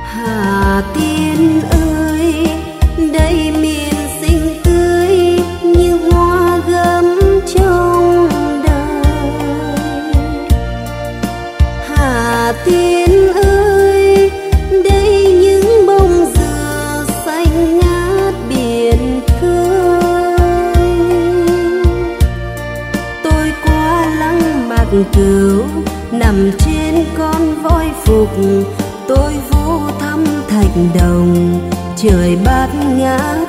Hà Tiên ơi, đây miền xinh tươi như hoa gấm trong đời. Hà Tiên ơi, đây những bông dừa xanh ngát biển khơi. Tôi qua lăng Bạc Cửu nằm trên con voi phục, tôi vô thăm Thạch Đồng trời bát ngát